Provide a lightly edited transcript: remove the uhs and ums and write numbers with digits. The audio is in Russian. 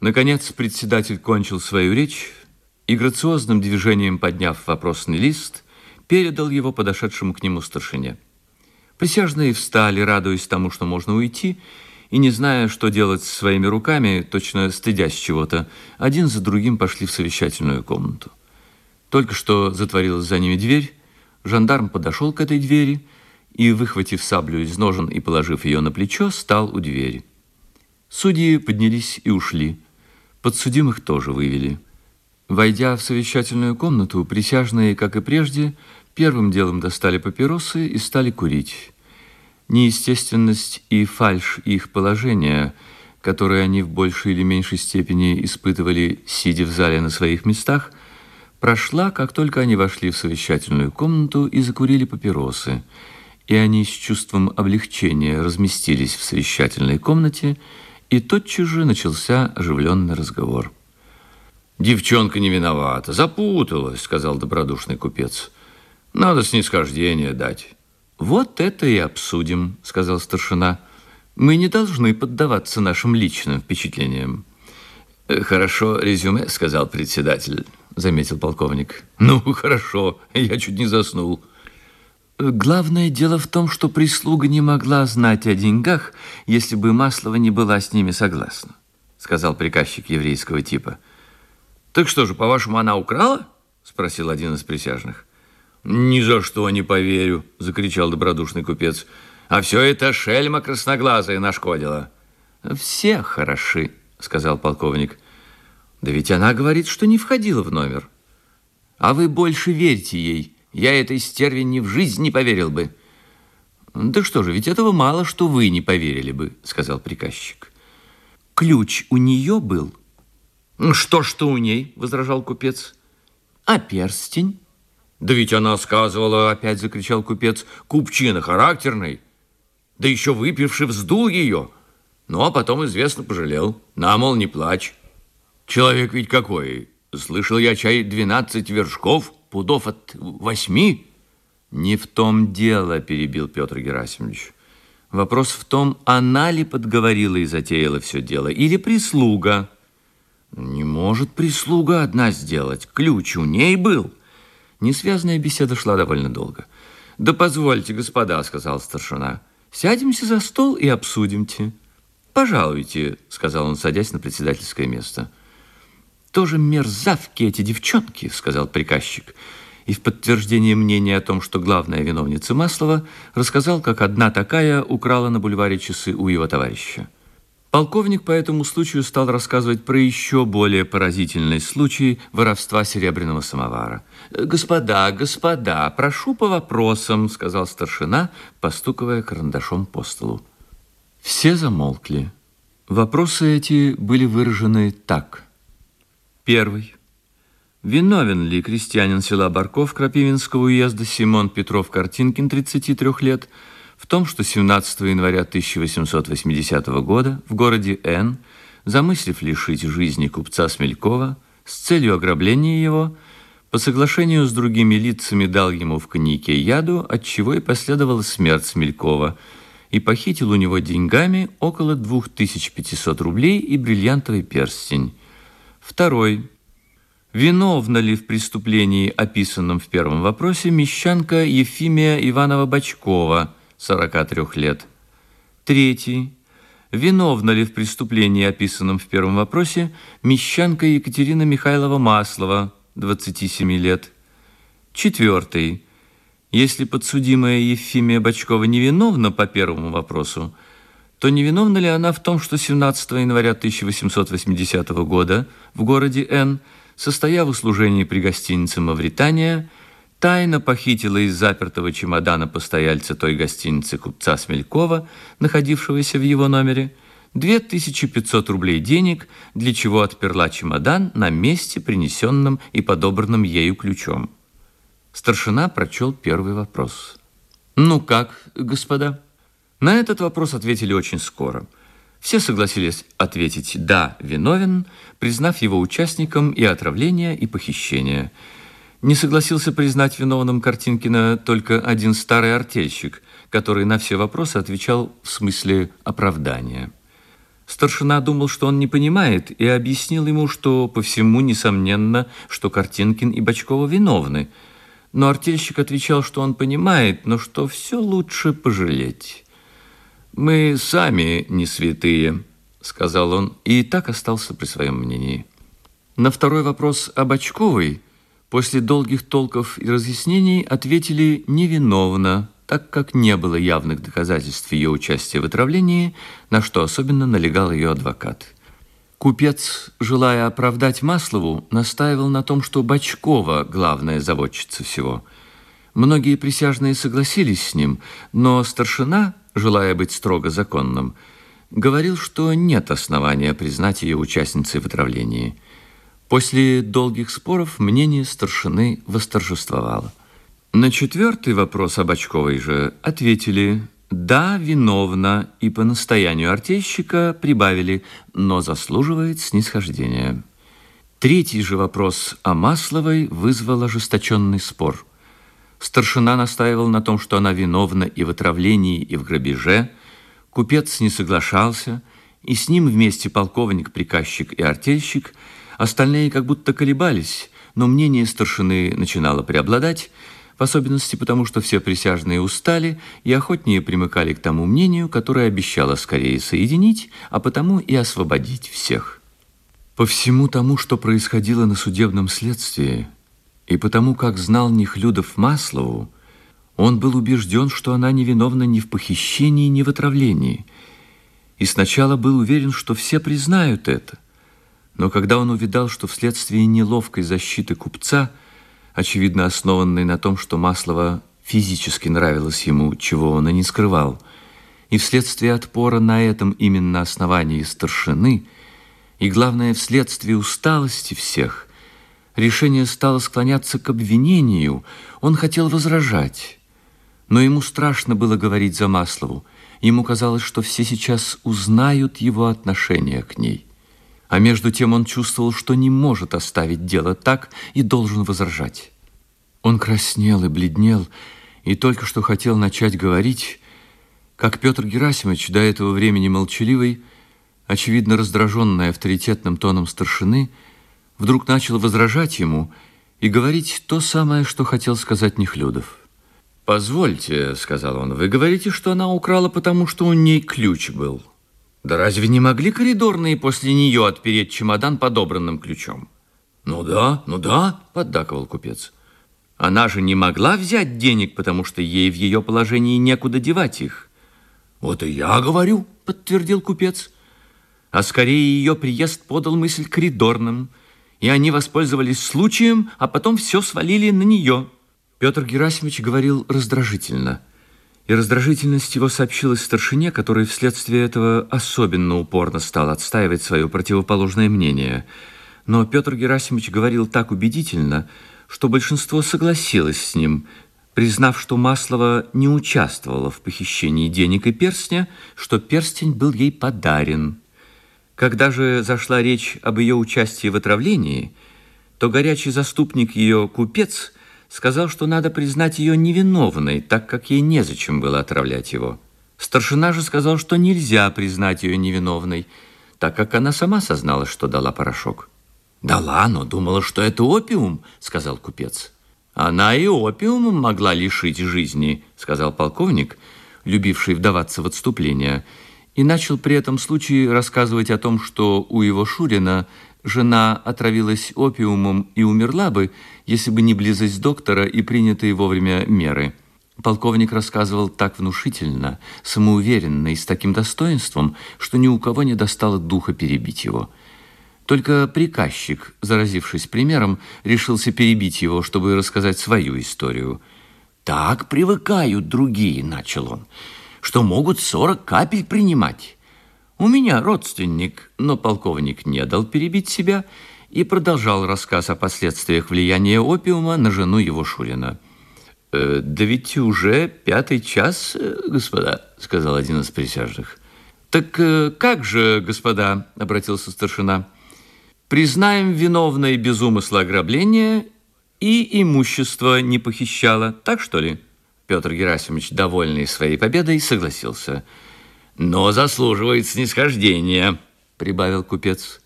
Наконец председатель кончил свою речь и, грациозным движением подняв вопросный лист, передал его подошедшему к нему старшине. Присяжные встали, радуясь тому, что можно уйти, и, не зная, что делать со своими руками, точно стыдясь чего-то, один за другим пошли в совещательную комнату. Только что затворилась за ними дверь, жандарм подошел к этой двери и, выхватив саблю из ножен и положив ее на плечо, стал у двери. Судьи поднялись и ушли. Подсудимых тоже вывели. Войдя в совещательную комнату, присяжные, как и прежде, первым делом достали папиросы и стали курить. Неестественность и фальшь их положения, которые они в большей или меньшей степени испытывали, сидя в зале на своих местах, прошла, как только они вошли в совещательную комнату и закурили папиросы, и они с чувством облегчения разместились в совещательной комнате, и тотчас же начался оживленный разговор. «Девчонка не виновата, запуталась», — сказал добродушный купец. «Надо снисхождение дать». «Вот это и обсудим», — сказал старшина. «Мы не должны поддаваться нашим личным впечатлениям». «Хорошо резюме», — сказал председатель, — заметил полковник. «Ну, хорошо, я чуть не заснул». «Главное дело в том, что прислуга не могла знать о деньгах, если бы Маслова не была с ними согласна», — сказал приказчик еврейского типа. «Так что же, по-вашему, она украла?» — спросил один из присяжных. «Ни за что не поверю», — закричал добродушный купец. «А все это шельма красноглазая нашкодила». «Все хороши», — сказал полковник. «Да ведь она говорит, что не входила в номер. А вы больше верьте ей. Я этой стерве ни в жизнь не поверил бы». «Да что же, ведь этого мало, что вы не поверили бы», — сказал приказчик. «Ключ у нее был». «Что у ней?» — возражал купец. «А перстень?» «Да ведь она сказывала, — опять закричал купец, — купчина характерный. Да еще выпивший вздул ее. Ну, а потом, известно, пожалел. На, мол, не плачь. Человек ведь какой. Слышал я, чай 12 вершков, пудов от 8. «Не в том дело, — перебил Петр Герасимович. Вопрос в том, она ли подговорила и затеяла все дело, или прислуга». «Не может прислуга одна сделать. Ключ у ней был». Несвязная беседа шла довольно долго. «Да позвольте, господа, — сказал старшина, — сядемся за стол и обсудимте». «Пожалуйте, — сказал он, садясь на председательское место. «Тоже мерзавки эти девчонки, — сказал приказчик, и в подтверждение мнения о том, что главная виновница Маслова, рассказал, как одна такая украла на бульваре часы у его товарища. Полковник по этому случаю стал рассказывать про еще более поразительный случай воровства серебряного самовара. «Господа, прошу по вопросам, — сказал старшина, постукивая карандашом по столу. Все замолкли. Вопросы эти были выражены так. Первый. Виновен ли крестьянин села Барков Крапивинского уезда Симон Петров-Картинкин, 33 лет, в том, что 17 января 1880 года в городе Н, замыслив лишить жизни купца Смелькова с целью ограбления его, по соглашению с другими лицами дал ему в коньяке яду, отчего и последовала смерть Смелькова, и похитил у него деньгами около 2500 рублей и бриллиантовый перстень. Второй. Виновна ли в преступлении, описанном в первом вопросе, мещанка Ефимия Иванова-Бочкова, 43 лет? Третий. Виновна ли в преступлении, описанном в первом вопросе, мещанка Екатерина Михайлова-Маслова, 27 лет? Четвертый. Если подсудимая Ефимия Бочкова невиновна по первому вопросу, то невиновна ли она в том, что 17 января 1880 года в городе Н, состояв в служении при гостинице «Мавритания», тайно похитила из запертого чемодана постояльца той гостиницы купца Смелькова, находившегося в его номере, 2500 рублей денег, для чего отперла чемодан на месте, принесенном и подобранном ею ключом. Старшина прочел первый вопрос. «Ну как, господа?» На этот вопрос ответили очень скоро. Все согласились ответить «да, виновен», признав его участником и отравления, и похищения. Не согласился признать виновным Картинкина только один старый артельщик, который на все вопросы отвечал в смысле оправдания. Старшина думал, что он не понимает, и объяснил ему, что по всему несомненно, что Картинкин и Бочкова виновны. Но артельщик отвечал, что он понимает, но что все лучше пожалеть. «Мы сами не святые», — сказал он, и так остался при своем мнении. На второй вопрос о Бочковой после долгих толков и разъяснений ответили невиновно, так как не было явных доказательств ее участия в отравлении, на что особенно налегал ее адвокат. Купец, желая оправдать Маслову, настаивал на том, что Бочкова главная заводчица всего. Многие присяжные согласились с ним, но старшина, желая быть строго законным, говорил, что нет основания признать ее участницей в отравлении. После долгих споров мнение старшины восторжествовало. На четвертый вопрос о Бочковой же ответили «да, виновна», и по настоянию артельщика прибавили «но заслуживает снисхождения». Третий же вопрос о Масловой вызвал ожесточенный спор. Старшина настаивал на том, что она виновна и в отравлении, и в грабеже. Купец не соглашался, и с ним вместе полковник, приказчик и артельщик. Остальные как будто колебались, но мнение старшины начинало преобладать, в особенности потому, что все присяжные устали и охотнее примыкали к тому мнению, которое обещало скорее соединить, а потому и освободить всех. По всему тому, что происходило на судебном следствии, и потому, как знал Нехлюдов Маслову, он был убежден, что она невиновна ни в похищении, ни в отравлении, и сначала был уверен, что все признают это. Но когда он увидал, что вследствие неловкой защиты купца, очевидно основанной на том, что Маслова физически нравилось ему, чего он и не скрывал, и вследствие отпора на этом именно основании старшины, и, главное, вследствие усталости всех, решение стало склоняться к обвинению, он хотел возражать. Но ему страшно было говорить за Маслову. Ему казалось, что все сейчас узнают его отношение к ней. А между тем он чувствовал, что не может оставить дело так и должен возражать. Он краснел и бледнел, и только что хотел начать говорить, как Петр Герасимович, до этого времени молчаливый, очевидно раздраженный авторитетным тоном старшины, вдруг начал возражать ему и говорить то самое, что хотел сказать Нехлюдов. «Позвольте, — сказал он, — вы говорите, что она украла, потому что у ней ключ был. Да разве не могли коридорные после нее отпереть чемодан подобранным ключом?» Ну да, — поддакивал купец. «Она же не могла взять денег, потому что ей в ее положении некуда девать их». «Вот и я говорю, — подтвердил купец. А скорее ее приезд подал мысль коридорным, и они воспользовались случаем, а потом все свалили на нее». Петр Герасимович говорил раздражительно, и раздражительность его сообщилась старшине, который вследствие этого особенно упорно стал отстаивать свое противоположное мнение. Но Петр Герасимович говорил так убедительно, что большинство согласилось с ним, признав, что Маслова не участвовала в похищении денег и перстня, что перстень был ей подарен. Когда же зашла речь об ее участии в отравлении, то горячий заступник ее, купец, сказал, что надо признать ее невиновной, так как ей незачем было отравлять его. Старшина же сказал, что нельзя признать ее невиновной, так как она сама созналась, что дала порошок. «Дала, но думала, что это опиум», — сказал купец. «Она и опиумом могла лишить жизни», — сказал полковник, любивший вдаваться в отступление, и начал при этом случае рассказывать о том, что у его Шурина жена отравилась опиумом и умерла бы, если бы не близость доктора и принятые вовремя меры. Полковник рассказывал так внушительно, самоуверенно и с таким достоинством, что ни у кого не достало духа перебить его. Только приказчик, заразившись примером, решился перебить его, чтобы рассказать свою историю. «Так привыкают другие, — начал он, — что могут 40 капель принимать. У меня родственник», но полковник не дал перебить себя и продолжал рассказ о последствиях влияния опиума на жену его Шурина. «Да ведь уже 5-й час, господа», — сказал один из присяжных. «Так как же, господа, — обратился старшина, — признаем виновной без умысла ограбления и имущество не похищала, так что ли?» Петр Герасимович, довольный своей победой, согласился. но заслуживает снисхождения, прибавил купец.